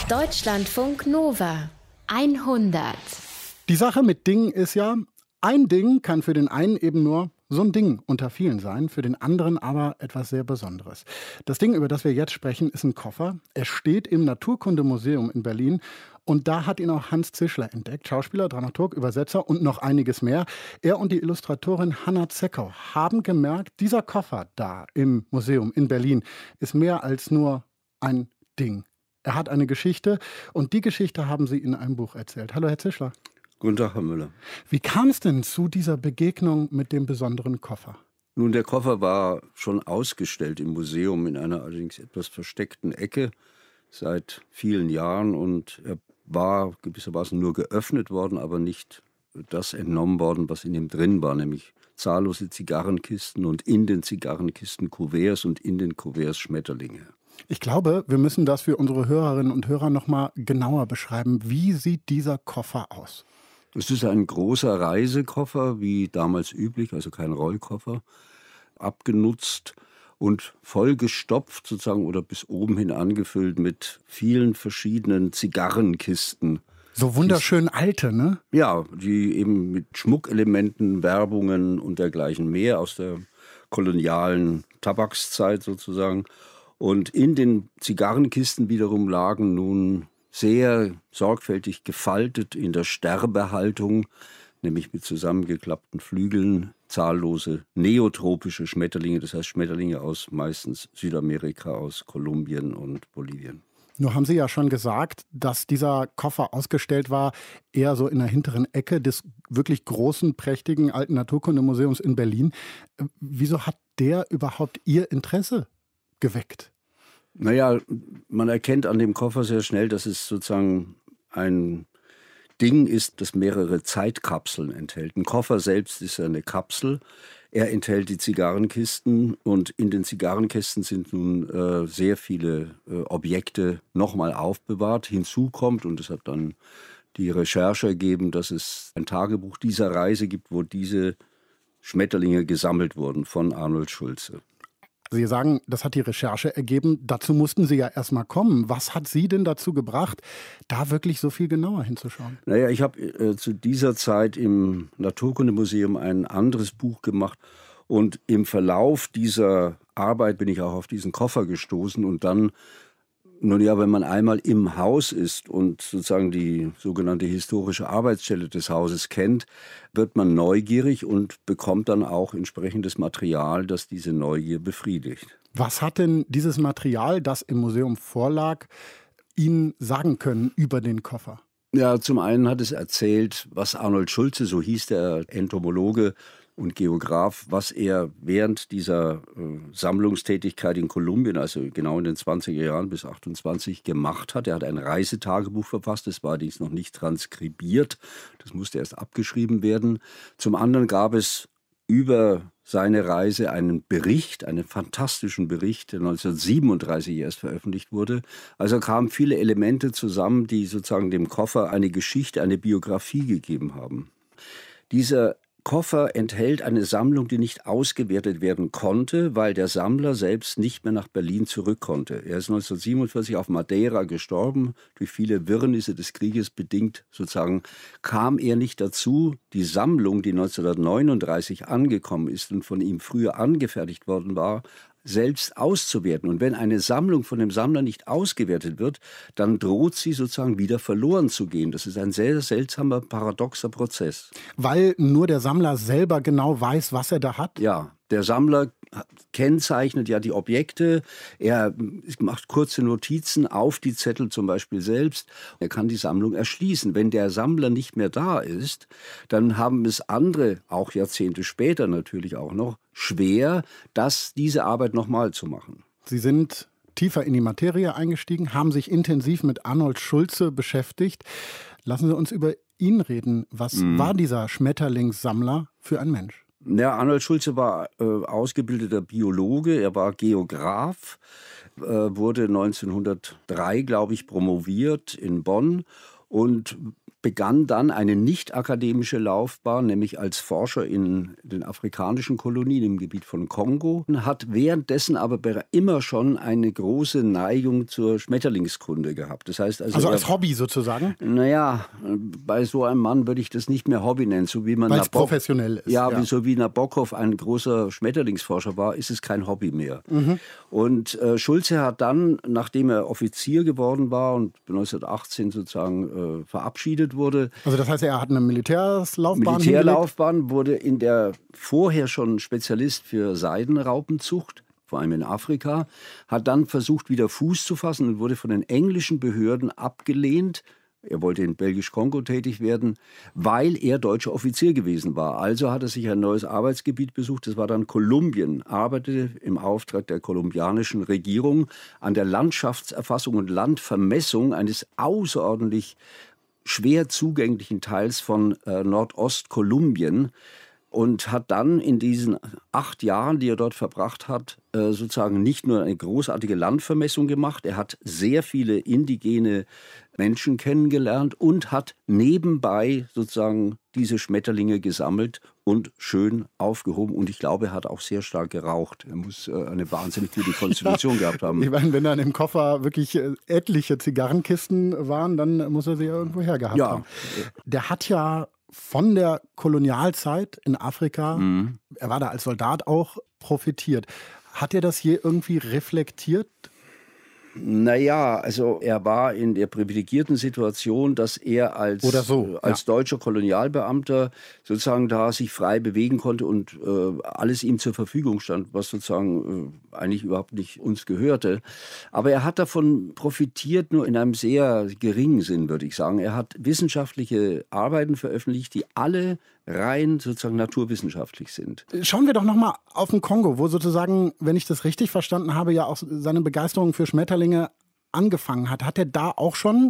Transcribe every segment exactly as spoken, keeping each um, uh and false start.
Deutschlandfunk Nova hundert. Die Sache mit Dingen ist ja, ein Ding kann für den einen eben nur so ein Ding unter vielen sein, für den anderen aber etwas sehr Besonderes. Das Ding, über das wir jetzt sprechen, ist ein Koffer. Er steht im Naturkundemuseum in Berlin und da hat ihn auch Hans Zischler entdeckt. Schauspieler, Dramaturg, Übersetzer und noch einiges mehr. Er und die Illustratorin Hanna Zeckau haben gemerkt, dieser Koffer da im Museum in Berlin ist mehr als nur ein Ding. Er hat eine Geschichte und die Geschichte haben Sie in einem Buch erzählt. Hallo, Herr Zischler. Guten Tag, Herr Müller. Wie kam es denn zu dieser Begegnung mit dem besonderen Koffer? Nun, der Koffer war schon ausgestellt im Museum in einer allerdings etwas versteckten Ecke seit vielen Jahren und er war gewissermaßen nur geöffnet worden, aber nicht das entnommen worden, was in ihm drin war, nämlich zahllose Zigarrenkisten und in den Zigarrenkisten Kuverts und in den Kuverts Schmetterlinge. Ich glaube, wir müssen das für unsere Hörerinnen und Hörer noch mal genauer beschreiben. Wie sieht dieser Koffer aus? Es ist ein großer Reisekoffer, wie damals üblich, also kein Rollkoffer, abgenutzt und vollgestopft sozusagen oder bis oben hin angefüllt mit vielen verschiedenen Zigarrenkisten. So wunderschön alte, ne? Ja, die eben mit Schmuckelementen, Werbungen und dergleichen mehr aus der kolonialen Tabakszeit sozusagen. Und in den Zigarrenkisten wiederum lagen nun sehr sorgfältig gefaltet in der Sterbehaltung, nämlich mit zusammengeklappten Flügeln, zahllose neotropische Schmetterlinge, das heißt Schmetterlinge aus meistens Südamerika, aus Kolumbien und Bolivien. Nur haben Sie ja schon gesagt, dass dieser Koffer ausgestellt war, eher so in der hinteren Ecke des wirklich großen, prächtigen alten Naturkundemuseums in Berlin. Wieso hat der überhaupt Ihr Interesse geweckt? Naja, man erkennt an dem Koffer sehr schnell, dass es sozusagen ein Ding ist, das mehrere Zeitkapseln enthält. Ein Koffer selbst ist eine Kapsel. Er enthält die Zigarrenkisten und in den Zigarrenkisten sind nun äh, sehr viele äh, Objekte nochmal aufbewahrt. Hinzu kommt, und es hat dann die Recherche ergeben, dass es ein Tagebuch dieser Reise gibt, wo diese Schmetterlinge gesammelt wurden von Arnold Schulze. Sie sagen, das hat die Recherche ergeben. Dazu mussten Sie ja erstmal kommen. Was hat Sie denn dazu gebracht, da wirklich so viel genauer hinzuschauen? Naja, ich habe äh, zu dieser Zeit im Naturkundemuseum ein anderes Buch gemacht. Und im Verlauf dieser Arbeit bin ich auch auf diesen Koffer gestoßen. Und dann, nun ja, wenn man einmal im Haus ist und sozusagen die sogenannte historische Arbeitsstelle des Hauses kennt, wird man neugierig und bekommt dann auch entsprechendes Material, das diese Neugier befriedigt. Was hat denn dieses Material, das im Museum vorlag, Ihnen sagen können über den Koffer? Ja, zum einen hat es erzählt, was Arnold Schulze, so hieß der Entomologe und Geograf, was er während dieser äh, Sammlungstätigkeit in Kolumbien, also genau in den zwanziger Jahren bis achtundzwanzig, gemacht hat. Er hat ein Reisetagebuch verfasst, das war dies noch nicht transkribiert, das musste erst abgeschrieben werden. Zum anderen gab es über seine Reise einen Bericht, einen fantastischen Bericht, der neunzehnhundertsiebenunddreißig erst veröffentlicht wurde. Also kamen viele Elemente zusammen, die sozusagen dem Koffer eine Geschichte, eine Biografie gegeben haben. Dieser Koffer enthält eine Sammlung, die nicht ausgewertet werden konnte, weil der Sammler selbst nicht mehr nach Berlin zurück konnte. Er ist neunzehnhundertsiebenundvierzig auf Madeira gestorben. Durch viele Wirrnisse des Krieges bedingt sozusagen kam er nicht dazu, die Sammlung, die neunzehnhundertneununddreißig angekommen ist und von ihm früher angefertigt worden war, selbst auszuwerten. Und wenn eine Sammlung von dem Sammler nicht ausgewertet wird, dann droht sie sozusagen wieder verloren zu gehen. Das ist ein sehr seltsamer, paradoxer Prozess. Weil nur der Sammler selber genau weiß, was er da hat? Ja, der Sammler kennzeichnet ja die Objekte, er macht kurze Notizen auf die Zettel zum Beispiel selbst. Er kann die Sammlung erschließen. Wenn der Sammler nicht mehr da ist, dann haben es andere, auch Jahrzehnte später natürlich auch noch, schwer, das, diese Arbeit nochmal zu machen. Sie sind tiefer in die Materie eingestiegen, haben sich intensiv mit Arnold Schulze beschäftigt. Lassen Sie uns über ihn reden. Was mm. war dieser Schmetterlingssammler für ein Mensch? Ja, Arnold Schulze war äh, ausgebildeter Biologe, er war Geograf, äh, wurde neunzehnhundertdrei, glaube ich, promoviert in Bonn und begann dann eine nicht-akademische Laufbahn, nämlich als Forscher in den afrikanischen Kolonien im Gebiet von Kongo, hat währenddessen aber immer schon eine große Neigung zur Schmetterlingskunde gehabt. Das heißt also, also als er, Hobby sozusagen? Naja, bei so einem Mann würde ich das nicht mehr Hobby nennen, so wie man Weil es professionell ist. Ja, ja. Wie, so wie Nabokov ein großer Schmetterlingsforscher war, ist es kein Hobby mehr. Mhm. Und äh, Schulze hat dann, nachdem er Offizier geworden war und neunzehnhundertachtzehn sozusagen äh, verabschiedet wurde. Also das heißt, er hat eine Militärlaufbahn Militärlaufbahn, hingelegt? Wurde in der vorher schon Spezialist für Seidenraupenzucht, vor allem in Afrika, hat dann versucht, wieder Fuß zu fassen und wurde von den englischen Behörden abgelehnt. Er wollte in Belgisch-Kongo tätig werden, weil er deutscher Offizier gewesen war. Also hat er sich ein neues Arbeitsgebiet besucht. Das war dann Kolumbien. Arbeitete im Auftrag der kolumbianischen Regierung an der Landschaftserfassung und Landvermessung eines außerordentlich schwer zugänglichen Teils von äh, Nordostkolumbien. Und hat dann in diesen acht Jahren, die er dort verbracht hat, äh, sozusagen nicht nur eine großartige Landvermessung gemacht, er hat sehr viele indigene Menschen kennengelernt und hat nebenbei sozusagen diese Schmetterlinge gesammelt und schön aufgehoben. Und ich glaube, er hat auch sehr stark geraucht. Er muss äh, eine wahnsinnig gute Konstitution ja, gehabt haben. Ich meine, wenn dann im Koffer wirklich äh, etliche Zigarrenkisten waren, dann muss er sie ja irgendwo hergehabt ja. haben. Der hat ja von der Kolonialzeit in Afrika, mhm. er war da als Soldat auch, profitiert. Hat er das je irgendwie reflektiert? Naja, also er war in der privilegierten Situation, dass er als, Oder so, als ja. deutscher Kolonialbeamter sozusagen da sich frei bewegen konnte und äh, alles ihm zur Verfügung stand, was sozusagen äh, eigentlich überhaupt nicht uns gehörte. Aber er hat davon profitiert, nur in einem sehr geringen Sinn, würde ich sagen. Er hat wissenschaftliche Arbeiten veröffentlicht, die alle rein sozusagen naturwissenschaftlich sind. Schauen wir doch nochmal auf den Kongo, wo sozusagen, wenn ich das richtig verstanden habe, ja auch seine Begeisterung für Schmetterlinge angefangen hat. Hat er da auch schon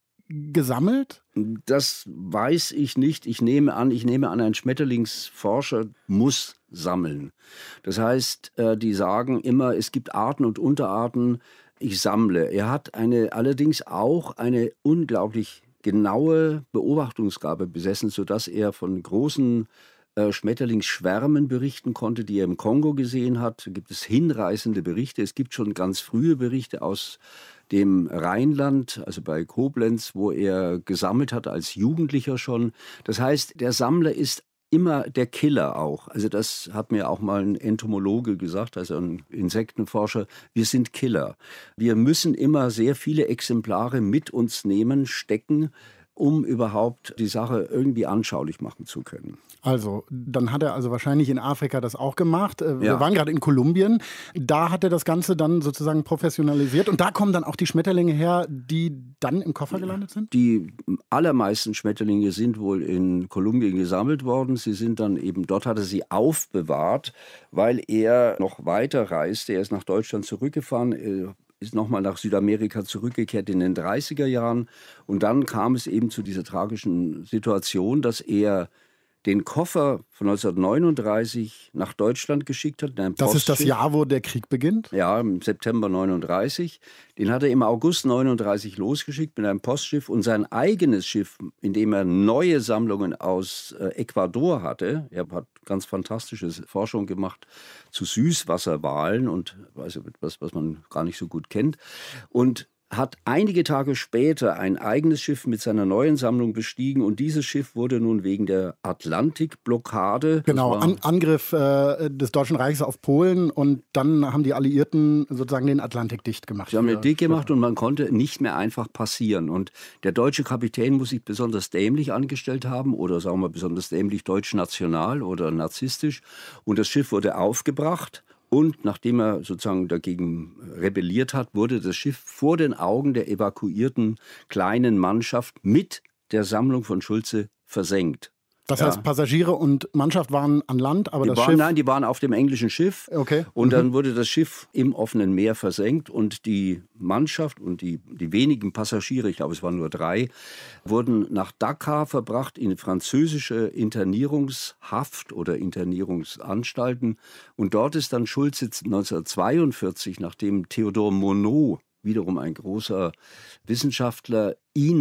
gesammelt? Das weiß ich nicht. Ich nehme an, ich nehme an, ein Schmetterlingsforscher muss sammeln. Das heißt, die sagen immer, es gibt Arten und Unterarten. Ich sammle. Er hat eine, allerdings auch eine unglaublich genaue Beobachtungsgabe besessen, sodass er von großen äh, Schmetterlingsschwärmen berichten konnte, die er im Kongo gesehen hat. Da gibt es hinreißende Berichte. Es gibt schon ganz frühe Berichte aus dem Rheinland, also bei Koblenz, wo er gesammelt hat als Jugendlicher schon. Das heißt, der Sammler ist immer der Killer auch. Also das hat mir auch mal ein Entomologe gesagt, also ein Insektenforscher. Wir sind Killer. Wir müssen immer sehr viele Exemplare mit uns nehmen, stecken, um überhaupt die Sache irgendwie anschaulich machen zu können. Also, dann hat er also wahrscheinlich in Afrika das auch gemacht. Wir ja. waren gerade in Kolumbien. Da hat er das Ganze dann sozusagen professionalisiert. Und da kommen dann auch die Schmetterlinge her, die dann im Koffer gelandet sind? Die allermeisten Schmetterlinge sind wohl in Kolumbien gesammelt worden. Sie sind dann eben, dort hat er sie aufbewahrt, weil er noch weiter reiste. Er ist nach Deutschland zurückgefahren, ist nochmal nach Südamerika zurückgekehrt in den dreißiger Jahren. Und dann kam es eben zu dieser tragischen Situation, dass er den Koffer von neunzehnhundertneununddreißig nach Deutschland geschickt hat. Das ist das Jahr, wo der Krieg beginnt? Ja, im September neununddreißig. Den hat er im August neununddreißig losgeschickt mit einem Postschiff. Und sein eigenes Schiff, in dem er neue Sammlungen aus äh, Ecuador hatte, er hat ganz fantastische Forschung gemacht zu Süßwasserwalen und also etwas, was man gar nicht so gut kennt. Und hat einige Tage später ein eigenes Schiff mit seiner neuen Sammlung bestiegen und dieses Schiff wurde nun wegen der Atlantikblockade... Genau, An Angriff äh, des Deutschen Reichs auf Polen und dann haben die Alliierten sozusagen den Atlantik dicht gemacht. Sie haben den dicht gemacht und man konnte nicht mehr einfach passieren und der deutsche Kapitän muss sich besonders dämlich angestellt haben oder sagen wir besonders dämlich deutsch-national oder narzisstisch und das Schiff wurde aufgebracht. Und nachdem er sozusagen dagegen rebelliert hat, wurde das Schiff vor den Augen der evakuierten kleinen Mannschaft mit der Sammlung von Schulze versenkt. Das ja. heißt, Passagiere und Mannschaft waren an Land, aber die das waren, Schiff... Nein, die waren auf dem englischen Schiff. Okay. Und mhm. dann wurde das Schiff im offenen Meer versenkt und die Mannschaft und die, die wenigen Passagiere, ich glaube es waren nur drei, wurden nach Dakar verbracht in französische Internierungshaft oder Internierungsanstalten. Und dort ist dann Schulze neunzehnhundertzweiundvierzig, nachdem Theodor Monod, wiederum ein großer Wissenschaftler, ihn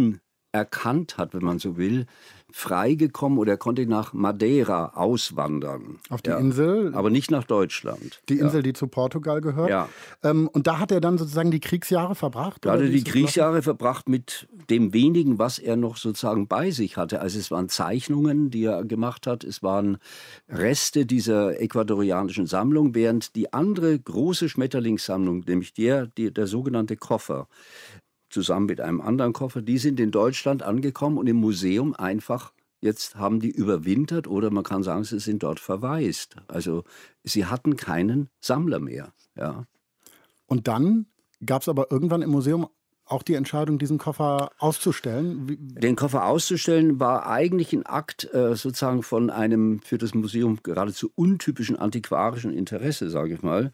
erkannt hat, wenn man so will, freigekommen oder er konnte nach Madeira auswandern. Auf die ja. Insel? Aber nicht nach Deutschland. Die Insel, ja. die zu Portugal gehört. Ja. Ähm, und da hat er dann sozusagen die Kriegsjahre verbracht? Da hat er die so Kriegsjahre verbracht mit dem wenigen, was er noch sozusagen bei sich hatte. Also es waren Zeichnungen, die er gemacht hat. Es waren Reste dieser ecuadorianischen Sammlung, während die andere große Schmetterlingssammlung, nämlich der, die, der sogenannte Koffer, zusammen mit einem anderen Koffer, die sind in Deutschland angekommen und im Museum einfach, jetzt haben die überwintert oder man kann sagen, sie sind dort verwaist. Also sie hatten keinen Sammler mehr. Ja. Und dann gab es aber irgendwann im Museum auch die Entscheidung, diesen Koffer auszustellen? Wie Den Koffer auszustellen war eigentlich ein Akt äh, sozusagen von einem für das Museum geradezu untypischen antiquarischen Interesse, sage ich mal.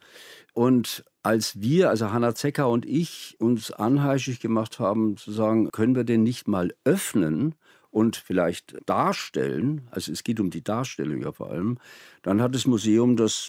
Und als wir, also Hanna Zecker und ich, uns anheischig gemacht haben, zu sagen, können wir den nicht mal öffnen und vielleicht darstellen, also es geht um die Darstellung ja vor allem, dann hat das Museum das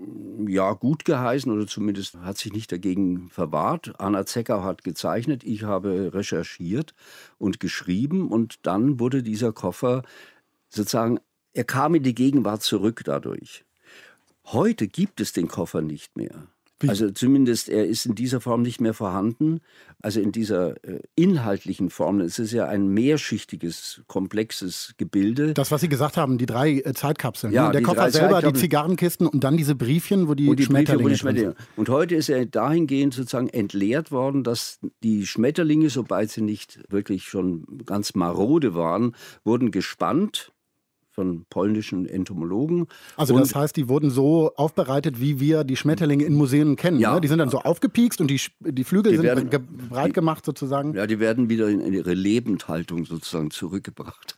ja gut geheißen oder zumindest hat sich nicht dagegen verwahrt. Hanna Zecker hat gezeichnet, ich habe recherchiert und geschrieben und dann wurde dieser Koffer sozusagen, er kam in die Gegenwart zurück dadurch. Heute gibt es den Koffer nicht mehr. Wie? Also zumindest, er ist in dieser Form nicht mehr vorhanden. Also in dieser äh, inhaltlichen Form. Es ist ja ein mehrschichtiges, komplexes Gebilde. Das, was Sie gesagt haben, die drei äh, Zeitkapseln. Ja, ne? Der die Koffer drei selber, die Zeitkapseln. Zigarrenkisten und dann diese Briefchen, wo die, Und die Briefe, Schmetterlinge wo die drin sind. Schmetterlinge. Und heute ist er dahingehend sozusagen entleert worden, dass die Schmetterlinge, sobald sie nicht wirklich schon ganz marode waren, wurden gespannt von polnischen Entomologen. Also und das heißt, die wurden so aufbereitet, wie wir die Schmetterlinge in Museen kennen. Ja. Ne? Die sind dann so aufgepiekst und die, die Flügel Die sind werden- ge breit gemacht sozusagen. Ja, die werden wieder in ihre Lebendhaltung sozusagen zurückgebracht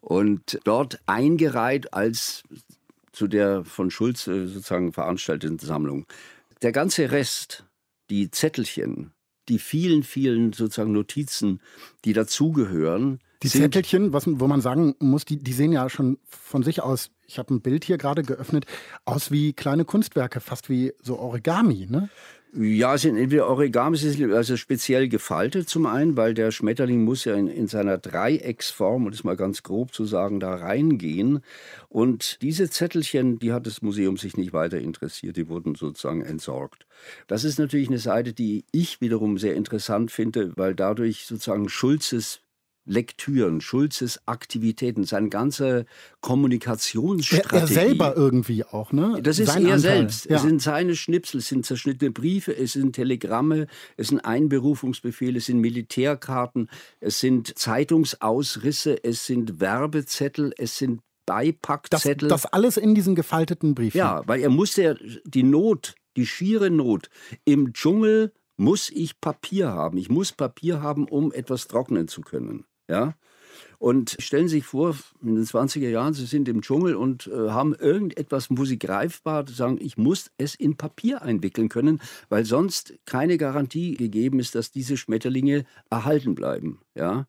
und dort eingereiht als zu der von Schulze sozusagen veranstalteten Sammlung. Der ganze Rest, die Zettelchen, die vielen, vielen sozusagen Notizen, die dazugehören, Die sind Zettelchen, was, wo man sagen muss, die, die sehen ja schon von sich aus, ich habe ein Bild hier gerade geöffnet, aus wie kleine Kunstwerke, fast wie so Origami, ne? Ja, es sind entweder Origami, sie sind also speziell gefaltet zum einen, weil der Schmetterling muss ja in, in seiner Dreiecksform, um das mal ganz grob zu sagen, da reingehen. Und diese Zettelchen, die hat das Museum sich nicht weiter interessiert, die wurden sozusagen entsorgt. Das ist natürlich eine Seite, die ich wiederum sehr interessant finde, weil dadurch sozusagen Schulzes Lektüren, Schulzes Aktivitäten, seine ganze Er, Kommunikationsstrategie. er selber irgendwie auch, ne? Das ist Sein er Anteil. selbst. Ja. Es sind seine Schnipsel, es sind zerschnittene Briefe, es sind Telegramme, es sind Einberufungsbefehle, es sind Militärkarten, es sind Zeitungsausrisse, es sind Werbezettel, es sind das, Beipackzettel. das alles in diesen gefalteten Briefchen. Ja, weil er musste ja die Not, die schiere Not im Dschungel muss ich Papier haben. Ich muss Papier haben, um etwas trocknen zu können. Ja? Und stellen Sie sich vor, in den zwanziger Jahren, Sie sind im Dschungel und äh, haben irgendetwas, wo Sie greifbar sagen, ich muss es in Papier einwickeln können, weil sonst keine Garantie gegeben ist, dass diese Schmetterlinge erhalten bleiben. Ja?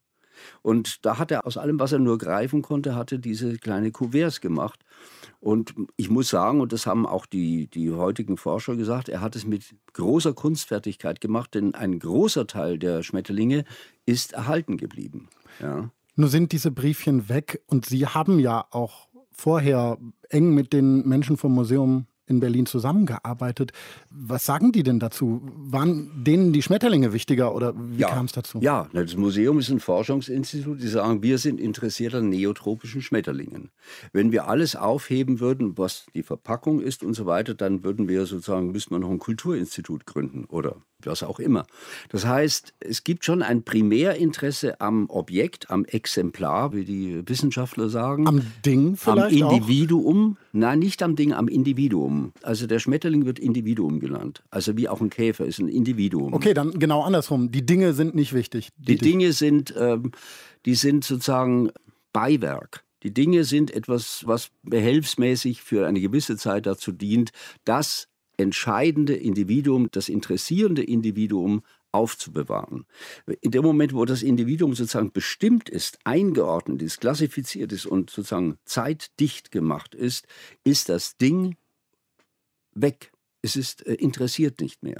Und da hat er aus allem, was er nur greifen konnte, hatte diese kleine Kuverts gemacht. Und ich muss sagen, und das haben auch die, die heutigen Forscher gesagt, er hat es mit großer Kunstfertigkeit gemacht, denn ein großer Teil der Schmetterlinge ist erhalten geblieben. Ja. Nur sind diese Briefchen weg und Sie haben ja auch vorher eng mit den Menschen vom Museum in Berlin zusammengearbeitet. Was sagen die denn dazu? Waren denen die Schmetterlinge wichtiger oder wie kam es dazu? Ja, das Museum ist ein Forschungsinstitut, die sagen, wir sind interessiert an neotropischen Schmetterlingen. Wenn wir alles aufheben würden, was die Verpackung ist und so weiter, dann würden wir sozusagen, müssten wir noch ein Kulturinstitut gründen oder was auch immer. Das heißt, es gibt schon ein Primärinteresse am Objekt, am Exemplar, wie die Wissenschaftler sagen. Am Ding vielleicht Am auch? Individuum. Nein, nicht am Ding, am Individuum. Also der Schmetterling wird Individuum genannt. Also wie auch ein Käfer ist ein Individuum. Okay, dann genau andersrum. Die Dinge sind nicht wichtig. Die Dinge sind, ähm, die sind sozusagen Beiwerk. Die Dinge sind etwas, was behelfsmäßig für eine gewisse Zeit dazu dient, das entscheidende Individuum, das interessierende Individuum aufzubewahren. In dem Moment, wo das Individuum sozusagen bestimmt ist, eingeordnet ist, klassifiziert ist und sozusagen zeitdicht gemacht ist, ist das Ding weg. Es ist äh, interessiert nicht mehr.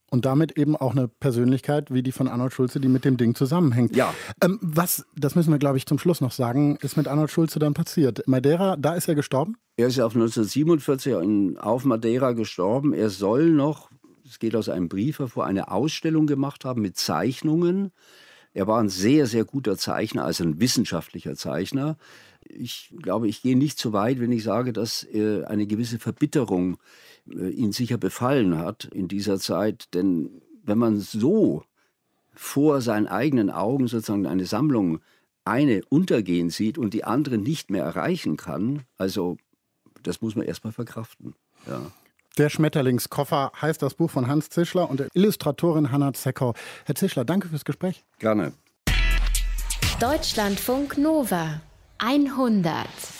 Und damit eben auch eine Persönlichkeit wie die von Arnold Schulze, die mit dem Ding zusammenhängt. Ja. Ähm, was, das müssen wir, glaube ich, zum Schluss noch sagen, ist mit Arnold Schulze dann passiert? Madeira, da ist er gestorben? Er ist auf neunzehnhundertsiebenundvierzig in, auf Madeira gestorben. Er soll noch, es geht aus einem Brief hervor, eine Ausstellung gemacht haben mit Zeichnungen. Er war ein sehr, sehr guter Zeichner, also ein wissenschaftlicher Zeichner. Ich glaube, ich gehe nicht so weit, wenn ich sage, dass äh, eine gewisse Verbitterung äh, ihn sicher befallen hat in dieser Zeit. Denn wenn man so vor seinen eigenen Augen sozusagen eine Sammlung, eine untergehen sieht und die andere nicht mehr erreichen kann, also das muss man erstmal verkraften. Ja. Der Schmetterlingskoffer heißt das Buch von Hans Zischler und der Illustratorin Hanna Zeckau. Herr Zischler, danke fürs Gespräch. Gerne. Deutschlandfunk Nova hundert.